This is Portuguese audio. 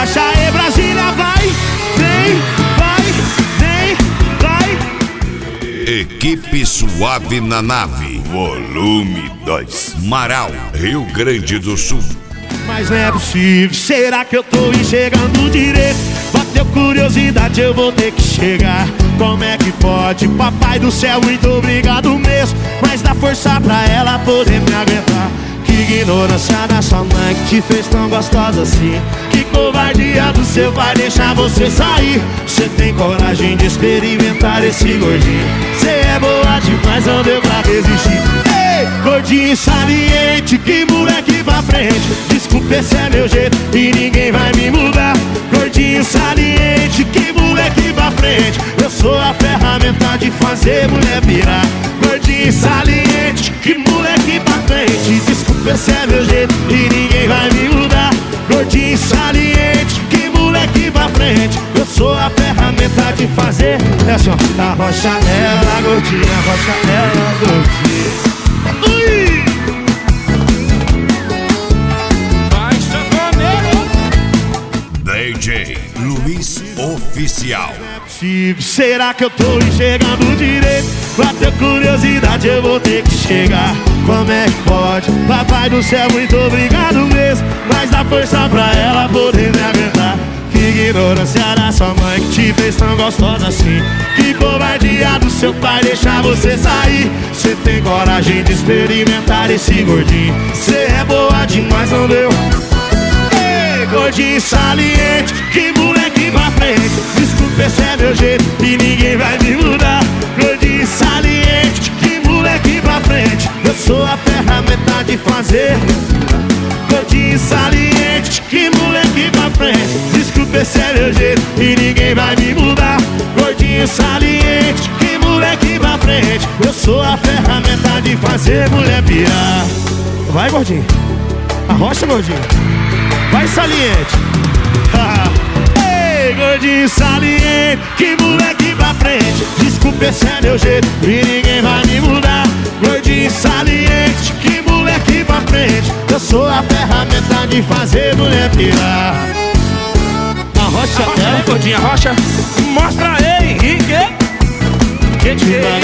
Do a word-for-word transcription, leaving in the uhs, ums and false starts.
Arrocha e Brasília, vai, vem, vai, vem, vai. Equipe Suave na Nave, volume dois, Marau, Rio Grande do Sul. Mas não é possível, será que eu tô enxergando direito? Bateu curiosidade, eu vou ter que chegar. Como é que pode? Papai do céu, muito obrigado mesmo, mas dá força pra ela poder me aguentar. Que ignorância da sua mãe que te fez tão gostosa assim. Que covardia do seu pai deixar você sair. Você tem coragem de experimentar esse gordinho. Você é boa demais, não deu pra resistir. Ei, gordinho saliente, que moleque pra frente. Desculpa, esse é meu jeito e ninguém vai me mudar. Gordinho saliente, que moleque pra frente. Eu sou a ferramenta de fazer mulher virar. Gordinho saliente, que moleque pra frente. Desculpa, esse é meu jeito e ninguém vai me mudar. Gordinho saliente, que moleque pra frente. Eu sou a ferramenta de fazer. É assim, ó. Arrocha ela, gordinha, arrocha ela, gordinha. Ui! Vai, sanfoneiro! D J Luiz Oficial. Será que eu tô enxergando direito? Bateu curiosidade, eu vou ter que chegar. Como é que pode? Papai do céu, muito obrigado mesmo, mas dá força pra ela poder me aguentar. Que ignorância da sua mãe que te fez tão gostosa assim. Que covardia do seu pai deixar você sair. Você tem coragem de experimentar esse gordinho. Você é boa demais, não deu? Ei, gordinho saliente, que moleque pra frente. Desculpa, esse é meu jeito e ninguém vai me mudar. Gordinho saliente, que moleque pra frente. Eu sou a ferramenta de fazer. Gordinho saliente, que moleque pra frente. Desculpa, esse é meu jeito e ninguém vai me mudar. Gordinho saliente, que moleque pra frente. Eu sou a ferramenta de fazer mulher pirar. Vai, gordinho, arrocha, gordinho. Vai, saliente. Ei, gordinho saliente, que moleque pra frente. Desculpa, esse é meu jeito e ninguém vai me mudar. Gordinho saliente, que moleque pra frente. Eu sou a ferramenta de fazer mulher pirar. Arrocha Arrocha ela, aí, gordinha, arrocha. Mostra aí, Henrique. Que que é